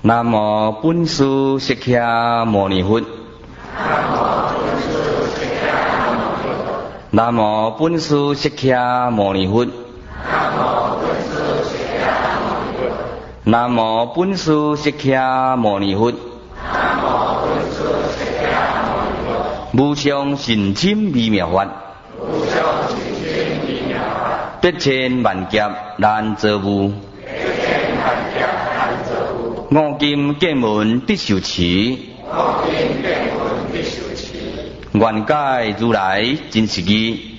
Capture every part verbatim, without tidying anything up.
南无本师释迦牟尼佛。南无本师释迦牟尼佛。南无本师释迦牟尼佛。无上甚深微妙法，百千万劫难遭遇。五金剑门必受持，愿解如来真实义。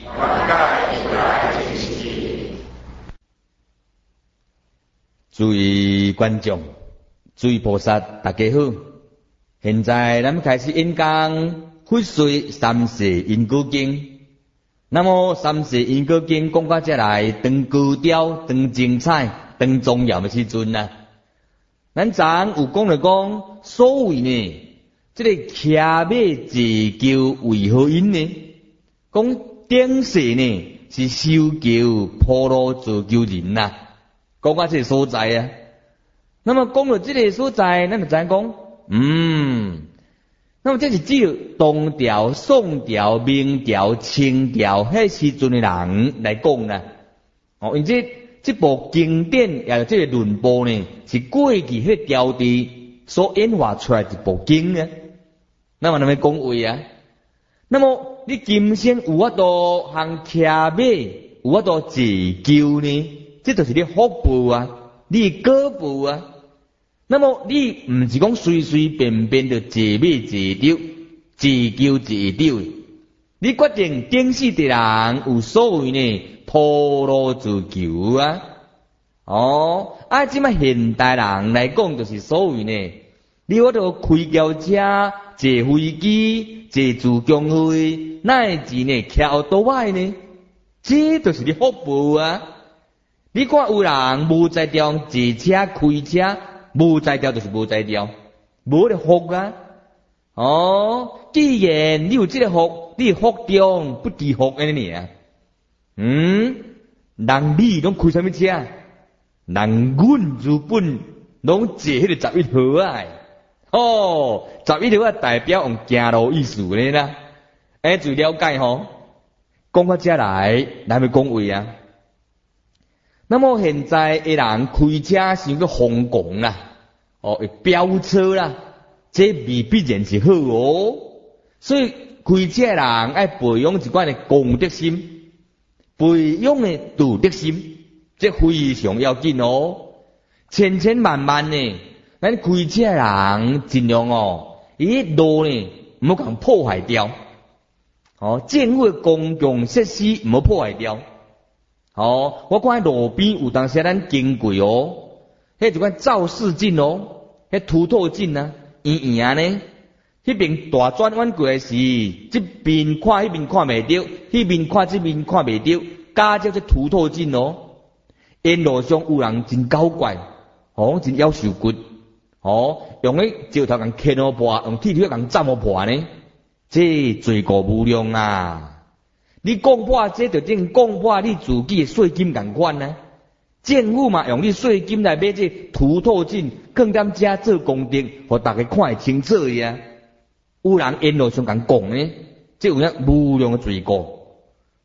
诸位观众、诸位菩萨，大家好！现在咱们开始演讲佛说三世因果经。那么三世因果经讲到这来，当高调、当精彩、当重要的时阵啊，咱昨有讲了讲，所谓呢，这个骑马自救为何因呢？讲顶世呢是修求普罗自救人呐、啊，讲到这个所在啊。那么讲到这个所在，咱就知影讲，嗯，那么这是只有唐朝、宋朝、明朝、清朝迄时阵的人来讲啦。哦，因这这部经典也这个论簿呢，是过去迄朝代所演化出来一部经啊。那么咱们讲话啊，那么你今生有法度行骑马，有法度自救呢？这就是你福报啊，你果报啊。那么你唔是讲随随便便就自马自丢、自救自丢，你决定顶世的人有所谓呢普罗自救啊。哦，啊，即摆现代人来讲，就是所谓呢，你我都开轿车、坐飞机、坐自强会，乃至呢骑奥多摆呢，这就是你福报啊。你看有人无在调坐车、开车。无才调就是无才调，无咧福啊！哦，既然你有这个福，你福中不知福安尼啊？嗯，人你拢开什么车？人阮日本拢坐迄个十一号啊！哦，十一号啊代表用行路意思呢啦。哎，就了解吼，讲到这来，咱要讲话啊。那么现在的人开车是个疯狂啦，哦，会飙车啦，这未必然是好哦。所以开车的人爱培养一款的公德心，培养的道德心，这非常要紧哦。千千万万呢，咱开车的人尽量哦，伊路呢唔好讲破坏掉，哦，政府的公共设施唔好破坏掉。哦，我看路边有当时咱经过哦，迄就款肇事镜哦，迄凸透镜啊，圆圆呢，迄边大转弯过来时，这边看迄边看袂到，迄边看这边看袂到，加叫这凸透镜哦。沿路上有人真搞怪，哦，真夭寿骨，哦，用迄石头共磕好破，用铁条共斩好破呢，这罪过无量啊！你讲破这就等于讲破你自己的税金共款啊！政府嘛用你税金来买这凸透镜，更踮遮做功德，互大家看会清楚呀。有人沿路上共讲呢，这有影无量的罪过。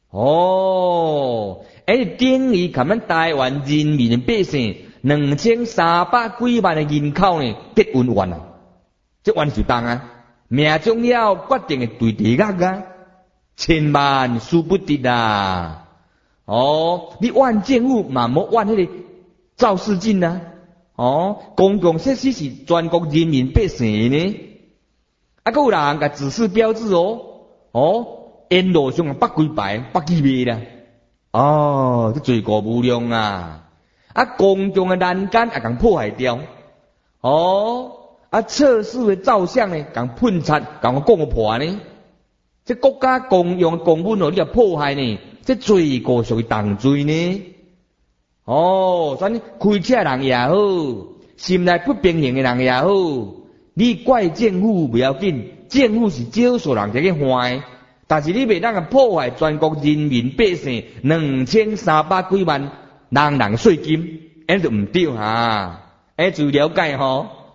哦，而等于咱们台湾人民的百姓两千三百几万的人口呢，结冤冤啊！这冤就重啊，命中了决定的对地狱啊！千万输不得啊！哦，你怨政府嘛莫怨迄个肇事镜啊！哦，公共设施是全国人民百姓呢，啊，还有人甲指示标志哦，哦，沿路上北几排北几米啦，哦，这罪过无量啊！啊，公共的栏杆也共破坏掉，哦，啊，测试的照相呢，共喷漆，共讲破呢。这国家公用的公文哦，你也破坏呢，这罪过属于重罪呢。哦，所以开车的人也好，心内不平衡的人也好，你怪政府不要紧，政府是少数人在去坏，但是你袂当个破坏全国人民百姓两千三百几万人人税金，那就唔对哈。哎，就了解吼。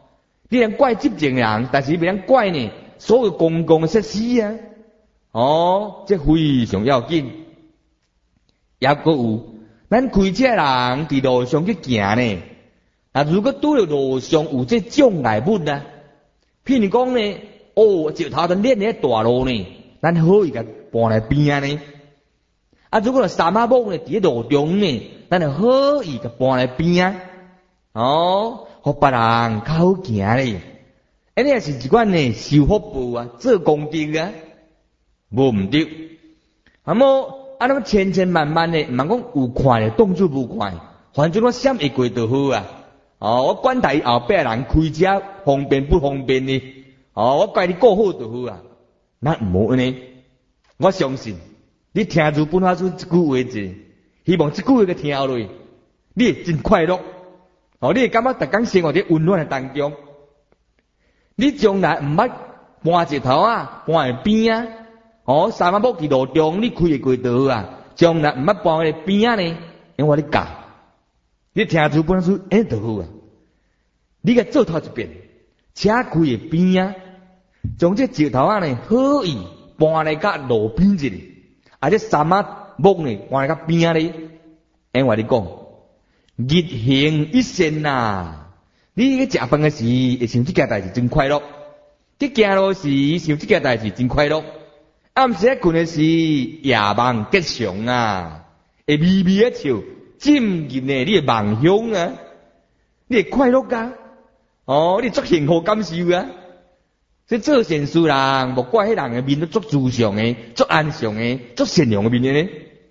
你能怪执政人，但是你不能怪呢所有公共的设施啊。哦，这非常要紧。也阁有，咱开车人伫路上去行呢，啊，如果拄着路上有这障碍物啊，譬如讲呢，哦，石头都练咧大路呢，咱可以甲搬来边呢。啊，如果三马木呢伫路中呢，咱就可以甲搬来边。哦，互别人较好行咧。安尼也是一款呢修福报啊，做功德啊，无毋对。那么啊，那么千千万万的，毋通讲有看的当作无看，反正我闪会过就好啊。哦，我管他后壁人开车方便不方便呢？哦，我怪你过好就好啊。那毋好安尼，我相信你听住本法师这句话子，希望这句话个听落，你会真快乐。哦，你会感觉逐工生活在温暖的当中。你将来毋捌搬石头啊，搬喺边啊？哦，三马木伫路中，你开会过就好啊。将来毋捌搬喺边啊呢？因为我咧教，你听住本书哎就好啊。你甲做头一遍，车开喺边啊，将这石头啊呢可以搬来甲路边一里，啊这三马木呢搬来甲边啊咧。因为你讲，日行一善呐。你去食饭的时会想这件代志真快乐，去行路时想这件代志真快乐，暗时咧困的时夜梦吉祥啊，会微微的笑，浸入呢你的梦乡啊，你会快乐噶，哦，你足幸福感受啊。所以做善事人，莫怪迄人的面都足自祥的，足安详的，足善良的面的呢。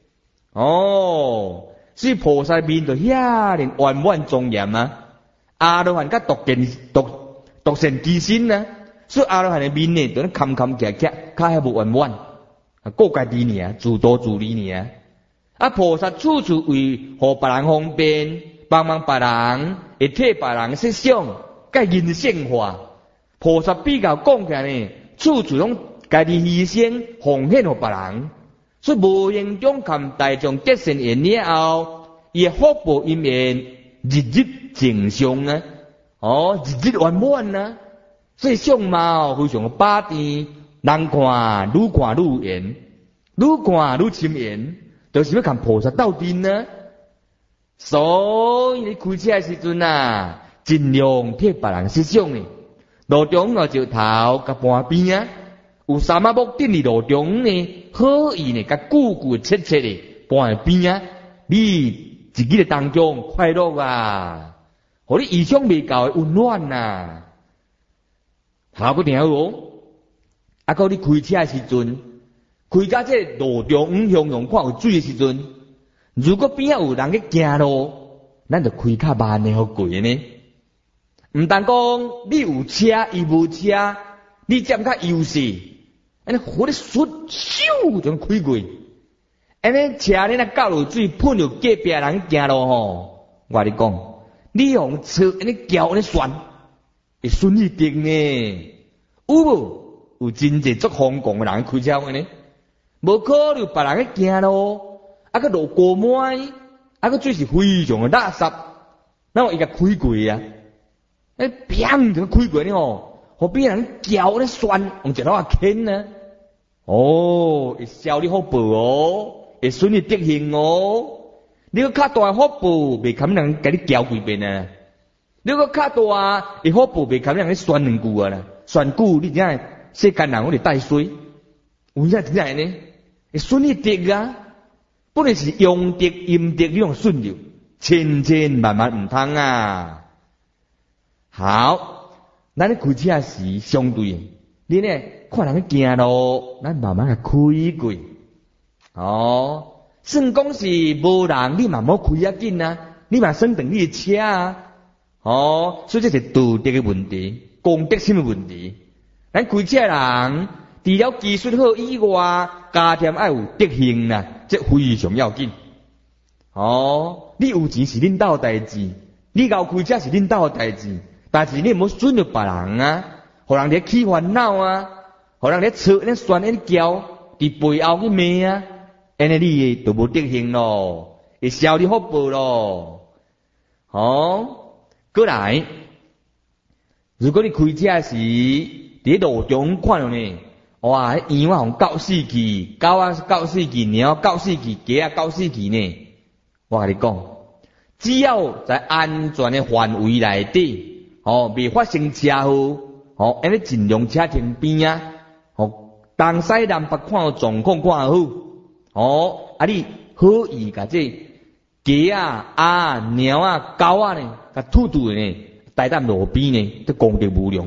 哦，所以菩萨面就遐尼圆满庄严啊。阿罗汉甲独见独独善其身啊，所以阿罗汉的面呢，就咧坎坎坷坷，较遐无圆满，啊，各家己尔，自度自利尔。啊，菩萨处处为互别人方便，帮忙别人，会替别人设想，甲人性化。菩萨比较讲起来呢，处处拢家己牺牲奉献互别人，所以无形中含大众结善缘了后，伊福报因缘日日正常啊，哦，日日圆满啊，所以相貌非常巴甜，人看愈看愈圆，愈看愈深圆，就是要看菩萨斗阵啊。所以你开车的时阵啊，尽量替别人设想呢。路中有石头甲搬边啊，有三马木顶伫路中呢，可以呢甲久久切切的搬边啊，你自己的当中快乐啊，互你意想未到的温暖啊。下不条哦，啊，到你开车的时阵，开到这路中向阳看有水的时阵，如果边仔有人去行路，咱就开较慢的好过呢。毋但讲你有车，伊无车，你占较优势，安尼火咧唰咻就开过。安尼车你若到落水喷着隔壁人行路吼，我你讲，你用车安尼桥安尼旋，会顺利定呢？有无？有真济足疯狂的人开车安尼，无可能别人去行路，啊个路过满，啊个水是非常的垃圾，那我伊甲开过啊。哎，砰就开过呢吼，互别人叫咧酸，用一路啊牵呢，哦，会消你福报哦，会顺你德行哦。你个较大福报，袂堪人甲你叫几遍啊。你个较大，会福报袂堪人咧酸两句啊啦，酸句你真系世间人我哋带水，有影真系呢，会顺你德啊，不论是阳德阴德，你用顺了，千千万万唔通啊。好，咱咧开车时相对，你呢看人去行路，咱慢慢啊开过。哦，算讲是无人，你嘛莫开啊紧啊，你嘛算等你的车啊。哦，所以这是道德的问题，公德心的问题。咱开车人，除了技术好以外，加添爱有德行啦，这非常要紧。哦，你有钱是恁兜代志，你搞开车是恁兜代志。但是你唔好损着别人啊，互人咧起烦恼啊，互人咧吵咧酸咧叫，伫背后去骂啊，安尼你就无德行咯，会消你福报咯。好，过来， 如果你开车时，伫路中看到呢，哇，迄羊啊，互搞死去，狗啊搞死去，猫搞死去，鸡啊搞死去呢。我甲你讲，只要在安全的范围内底，哦，未发生车祸，哦，安尼尽量车停边啊，哦，东西南北看到状况看好，哦，啊你好意甲这鸡啊、鸭、猫啊、狗啊呢，甲吐吐的呢，待在路边呢，都功德无量。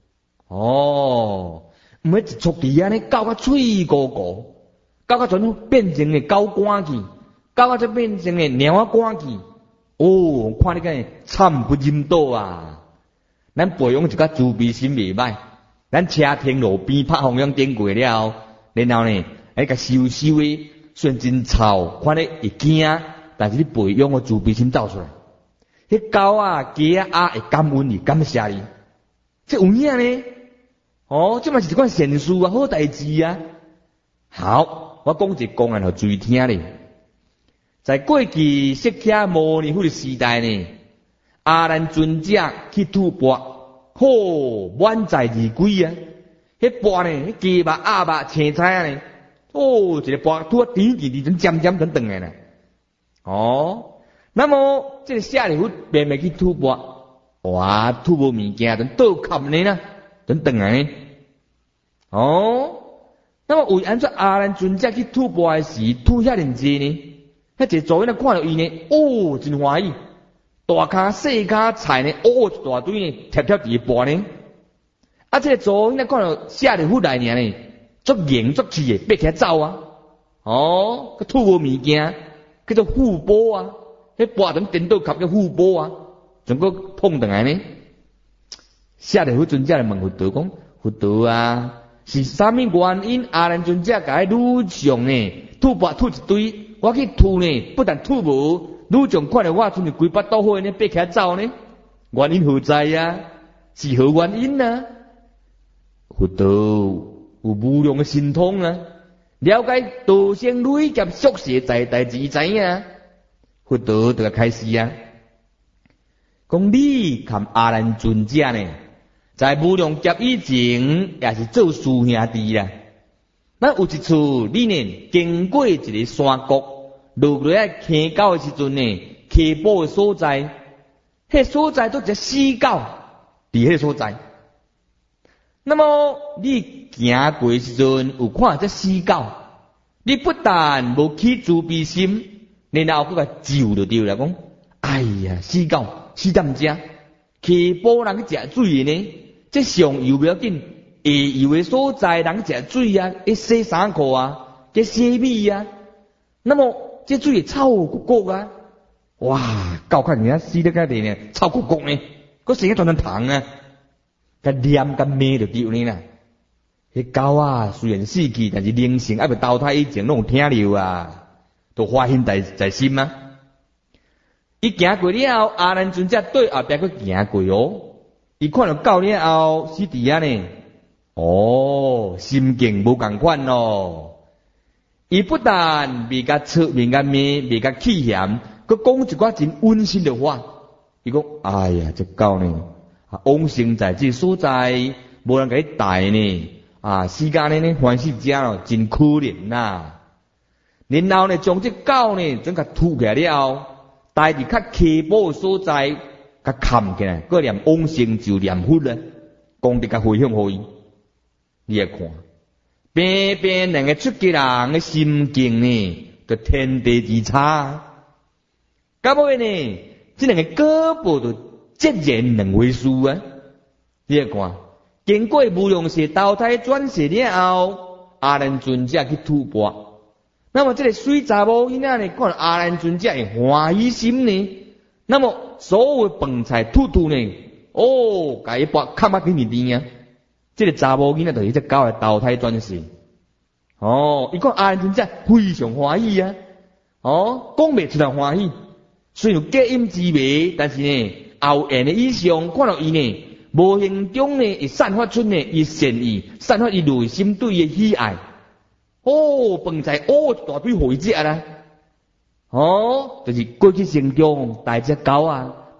哦，唔係一撮地安尼搞到脆糊糊，搞到全变成个狗赶去，搞到就变成个猫啊赶去。哦，看你个惨不忍睹啊！咱培养一个自卑心袂歹，咱车停路边拍方向灯过了，然後呢，喺個收收的，雖然真臭，看你會驚，但是你培養個自卑心走出來。迄狗啊、雞啊、鴨會感恩你、感謝你，這有影呢？哦，這嘛是一款善事啊，好代志啊。好，我講一個公案互注意聽咧。在過去釋迦牟尼佛的時代呢，阿難尊者去吐缽，吼滿載而歸啊！迄缽呢，雞肉、鴨肉、青菜啊呢，哦，一個缽吐啊，甜甜甜，尖尖等等的呢。哦，那麼這個舍利弗慢慢去吐缽，哇，吐無物件，就倒吸呢啦，等等的呢。哦，那麼為安怎阿難尊者去吐缽的時，吐遐爾濟呢？迄一個族人看到伊呢，哦，真歡喜，大骹細骹菜呢，哦，一大堆呢，貼貼佇個缽呢。啊，這個族人看到舍利弗來爾呢，足硬足氣的，爬起來走啊。哦，佮吐無物件，叫做護缽啊。迄缽等顛倒吸叫護缽啊，仲佮碰倒來呢。舍利弗尊者來問佛陀講：佛陀啊，是啥物原因？阿難尊者甲迄女上呢，吐缽吐一堆。我去吐呢，不但吐無，女將看到我像是規巴倒火呢，爬起來走呢。原因何在啊？是何原因啊？佛陀有無量嘅神通啊，了解道生累劫宿世在代志知影。佛陀就開始啊，講你含阿難尊者呢，在無量劫以前也是做師兄弟啦。咱有一次你呢經過一個山谷。落落來溪溝的時陣呢，溪埔的所在，迄所在都一隻死狗，佇迄個所在。那麼你行過的時陣有看隻死狗，你不但無起自卑心，然後佫甲救就對啦，講，哎呀，死狗死點食，溪埔人去食水呢，這上游不要緊，下游的所在人食水啊，去洗衫褲啊，去洗米啊，那麼。這水臭焗焗啊！哇，狗看人家死得個地呢，臭焗焗呢，個成日轉成糖啊，個黏個咩就對呢啦。迄狗啊，雖然死去，但是靈性還未投胎以前，攏有聽了啊，都發現在在心啊。伊行過了後，阿難尊者對後邊佫行過哦，伊看到狗了後，死佇遐呢，哦，心境無共款咯。伊不但未甲出面甲面，未甲氣嫌，佮講一寡真溫馨的話。伊講：哎呀，這狗呢，往生在這所在，無人甲伊帶呢，啊，時間呢呢歡喜食咯，真可憐呐。然後呢，將這狗呢，將甲吐起來了，帶佇較溪埔的所在，甲冚起來，佮念往生就念佛咧，功德甲回向互伊，你來看。邊邊兩個出家人嘅心境呢，就天地之差。到尾呢，這兩個果報就截然兩回事啊！你來看，經過無量世投胎轉世了後，阿難尊者去吐缽。那麼這個水查某囡仔呢，看到阿難尊者嘅歡喜心呢，那麼所有嘅飯菜吐吐呢，哦，甲伊缽較乜甜甜啊！這個查某囡仔就是這狗嘅投胎轉世。哦，伊講阿難尊者非常歡喜啊！哦，講袂出來歡喜，雖然有隔音之味，但是呢，後緣的以上看到伊呢，無形中呢，會散發出呢伊善意，散發伊內心對伊喜愛。哦，飯菜哦一大堆回食啦！哦，就是過去生中帶隻狗啊，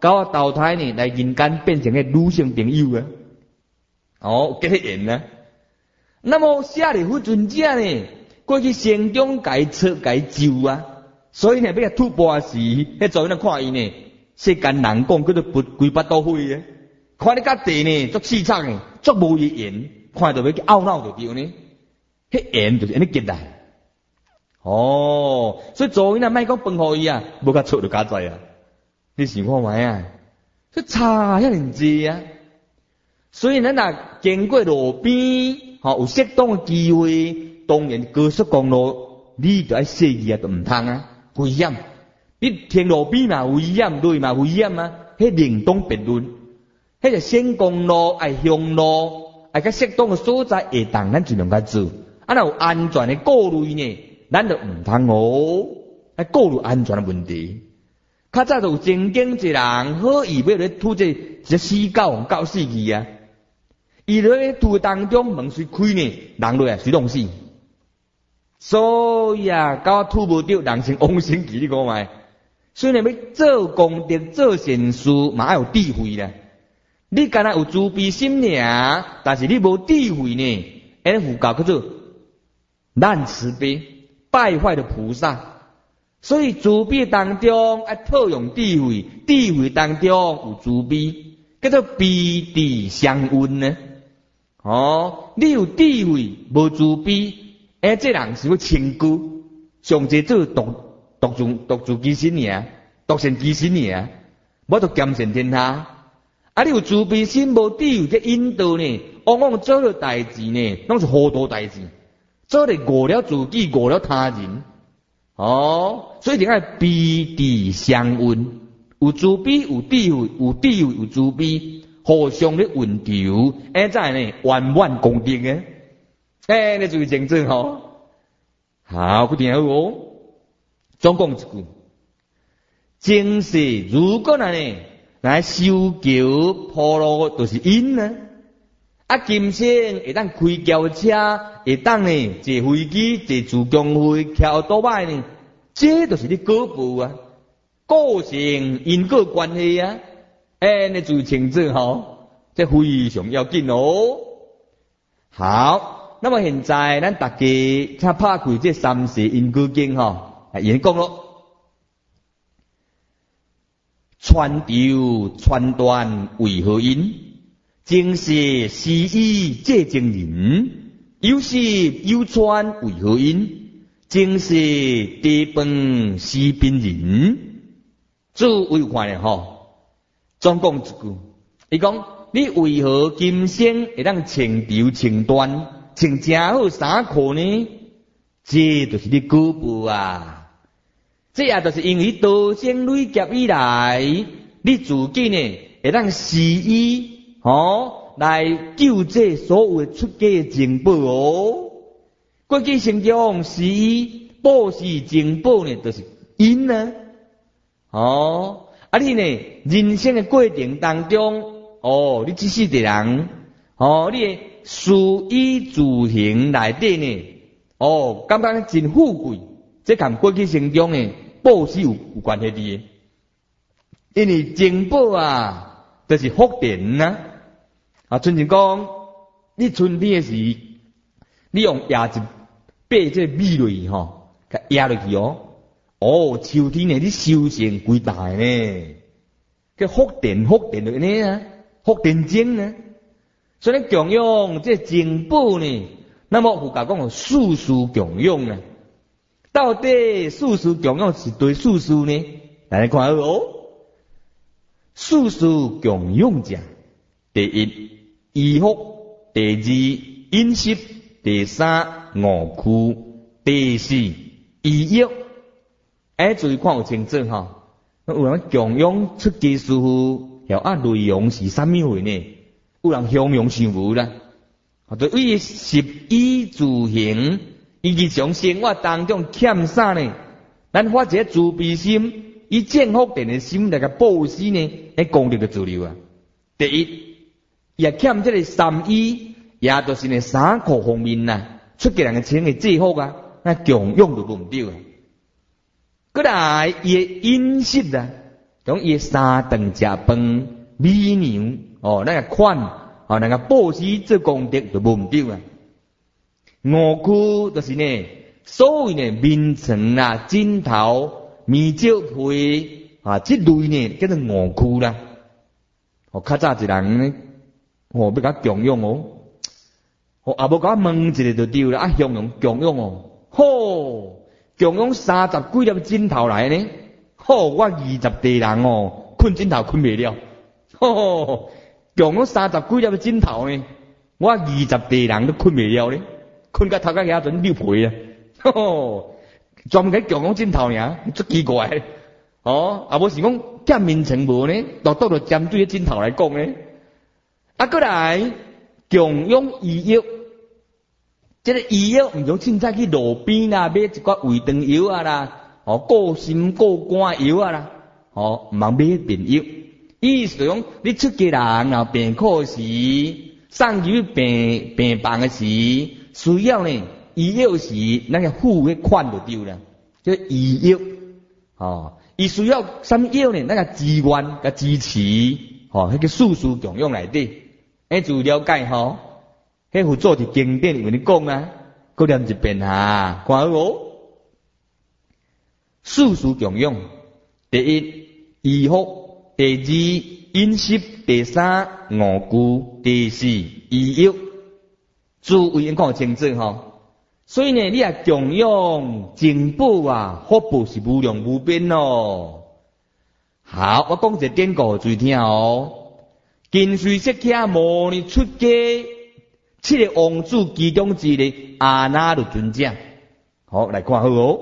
到我投胎呢来人间变成个女性朋友啊，哦，结缘啊。那么舍利弗尊者呢，过去生中改测改救啊，所以呢要吐蕃时，迄做人看伊呢，世间人讲叫做不规八刀灰啊，看你家地呢足凄惨诶，足无意缘，看到要去懊恼就对呢，迄缘就是安尼结来。哦，所以做人啊，莫讲饭互伊啊，无甲错就加在啊。你想看卖啊？这差遐尼济啊！所以咱若经过路边，吼有适当的机会，当然高速公路你就爱小意啊，都唔通啊，危险！你停路边嘛危险，对嘛危险啊？迄另当别论。迄个省公路、爱乡路、爱较适当的所在会当，咱尽量甲做。啊，若有安全的顾虑呢？咱就唔通哦，来顾虑安全的问题。较早就有正经一人好意要来吐这一死狗狗死去啊！伊咧吐当中门随开呢，人落来随弄死。所以啊，狗吐无着，人生往生去，你讲卖。所以呢，要做功德、做善事，嘛要有智慧啦。你干那有慈悲心尔，但是你无智慧呢，安尼佛教叫做难慈悲。败坏的菩萨，所以慈悲当中要套用智慧，智慧当中有慈悲，叫做悲智相温呢。哦，你有智慧无慈悲，哎，这人是要清孤，上济做独独自独自其身尔，独善其身尔，无就兼善天下。啊，你有慈悲心无智慧嘅引导呢，往往做了代志呢，拢是糊涂代志。做咧误了自己，误了他人，哦，所以就爱悲智相温，有慈悲，有智慧，有智慧，有慈悲，互相咧温调，哎，再呢圆满功德嘅，哎，你注意清楚吼。好，佢听好哦。总讲一句，前世如果呢来修桥铺路，就是因呢。啊，今生会当开轿车，会当呢坐飞机、坐自强飞、跳多摆呢，这就是你果报啊，构成因果关系啊。哎，你注意清楚吼，这非常要紧哦。好，那么现在咱大家请拍开这三世因果经吼，啊，已讲咯，传流传断为何因？正是是以借证人，有时有传为何因？正是地饭是宾人，做为看咧吼。总讲一句，伊讲你为何今生会当穿条穿断，穿正好衫裤呢？这就是你果报啊！这也就是因为多生累劫以来，你自己呢会当是以。哦，来救这所有出家的净宝哦。过去生中是以报是净宝呢，就是因呢。哦，啊你呢人生的过程当中，哦，你只是个人，哦，你的事以自行内底呢，哦，感觉真富贵，这跟过去生中呢报是有有关系的。因为净宝啊，就是福田呐。啊，春前讲，你春天时，你用压一把这米落去吼，甲压落去哦。哦，秋天呢，你收成几大呢？叫福田福田就呢啊，福田精呢。所以供养这净宝呢，那么佛教讲世事供养啊，到底世事供养是对世事呢？大家看哦，世事供养者，第一。衣服，第二饮食，第三卧具，第四衣药。哎，注意看有清楚哈。有人供养出家师父，要按内容是啥物货呢？有人形容想无啦。对于食衣住行，以及从生活当中欠啥呢？咱发一个慈悲心，以正福田的心来个布施呢，来功德的主流啊。第一。也欠这个三衣，也就是呢衫裤方面呐，出家人嘅穿嘅制服啊，那供养都唔对啊。过来伊嘅饮食啊， 种伊三顿食饭，美娘哦，那个款哦，那个布施做功德就无毋对啊。五区就是呢，所谓呢面床啦、枕头、面罩被啊，这类呢叫做五区啦。哦，较早一人呢，哦要甲供养哦，哦也无甲问一下就对啦，啊向用供养哦，吼供养三十几粒枕头来呢，吼我二十地人哦，困枕头困袂了，吼供养三十几粒枕头呢，我二十地人都困袂了呢，困到头壳遐阵溜皮啊，吼专门给供养枕头尔，足奇怪。哦，啊，无是讲见面床无呢，都倒着针对枕头来讲呢。啊，过来供养医药，这个医药唔像凊彩去路边啦，买一寡胃肠药啊啦，哦，过心过肝药啊啦，哦，唔通买病药。意思讲，你出家人若病苦时，送去病病房的时，需要呢医药时，那个付迄款就对啦，叫医药，哦。伊需要什么药呢？那个资源、个支持，吼，迄个术士供养内底，迄就了解吼。迄辅助伫经典为你讲啊，搁念一遍哈，看好无？术士供养，第一医福，第二饮食，第三五谷，第四医药，诸位应讲清楚吼。所以呢，你啊供养珍宝啊，福报是无量无边咯。好，我讲一个典故注意听哦。近水释迦牟尼出家，七个王子其中一个阿那律尊者，好来看好哦。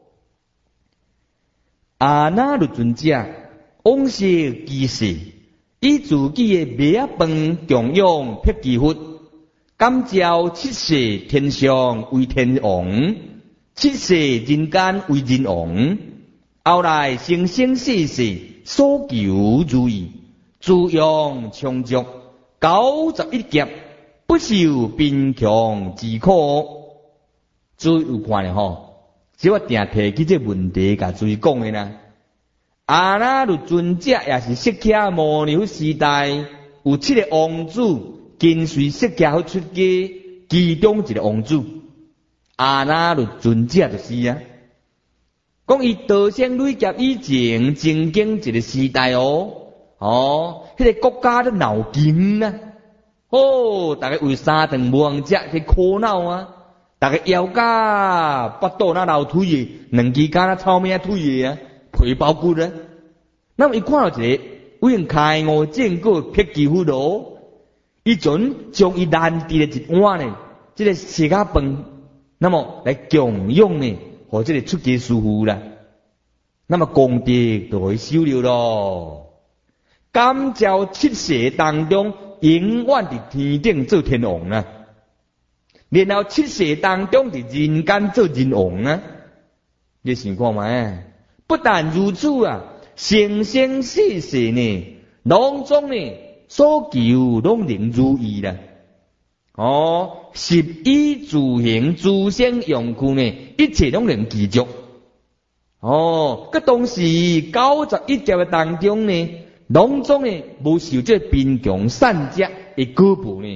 阿那律尊者往昔居士，以自己的米饭供养辟支佛。感召七世天上为天王，七世人间为人王。后来生生世世所求如意，滋养充足，九十一劫不受贫穷之苦。注意有看咧吼，只我定提起这问题，甲注意讲的啦。阿那律尊者也是释迦牟尼时代有七个王子。跟随释迦佛出家，其中一个王子阿那律尊者就是啊。讲伊道生累劫以前，曾经一个时代哦，哦，迄、那个国家都闹紧啊，哦，大家为三顿无通食去苦恼啊，大家腰架腹肚那老腿的，两支脚那草命腿的啊，皮包骨啊。那么伊看到一个为人开悟正果辟支佛咯。伊阵将伊难滴的一碗呢，这个食甲饭，那么来供养呢，和这个出家师父啦，那么功德就会收了咯。感召七世当中，永远伫天顶做天王啊，然后七世当中伫人间做人王啊。你想看觅？不但如此啊，生生世世呢，拢总呢。所求拢能如意啦，哦，十衣住行诸生用具呢，一切拢能具足。哦，佮当时九十一劫的当中呢，拢总呢无受这贫穷善者的果报呢。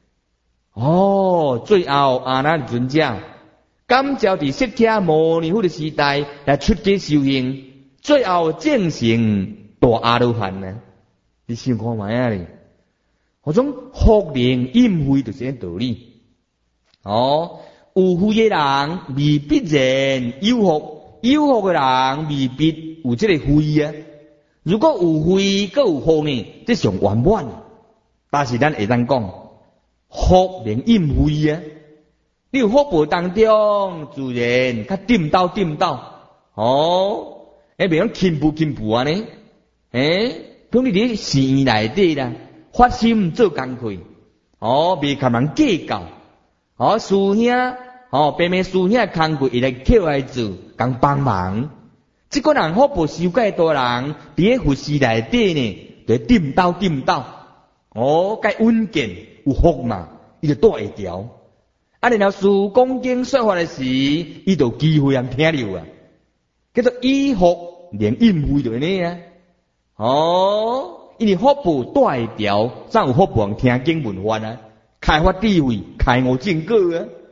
哦，最后阿那律尊者感召伫释迦牟尼佛的时代来出家修行，最后证成大阿罗汉呢。你想看觅啊咧？嗰种福灵应会就是这道理。哦，有福的人未必然有福，有福的人未必有这个慧啊。如果有慧，佮有福呢，这上圆满。但是咱会当讲，福灵应会啊。你有福报当中，自然较掂到掂到。哦，诶，袂讲轻步轻步啊呢？诶。讲你伫寺内底啦，发心做工课，哦，未甲人计较，哦，师兄，哦，爸妹师兄工课伊来扣来做，共帮忙。即个人福报修介多人，伫咧佛寺内底呢，就掂斗掂斗，哦，该稳健有福嘛，伊就带会调。啊，然后师讲经说法的时，伊就机会人听了啊，叫做以福连应会就安尼啊。 哦，因为福报带条，怎有福报听经闻法啊？开发智慧，开悟正果啊！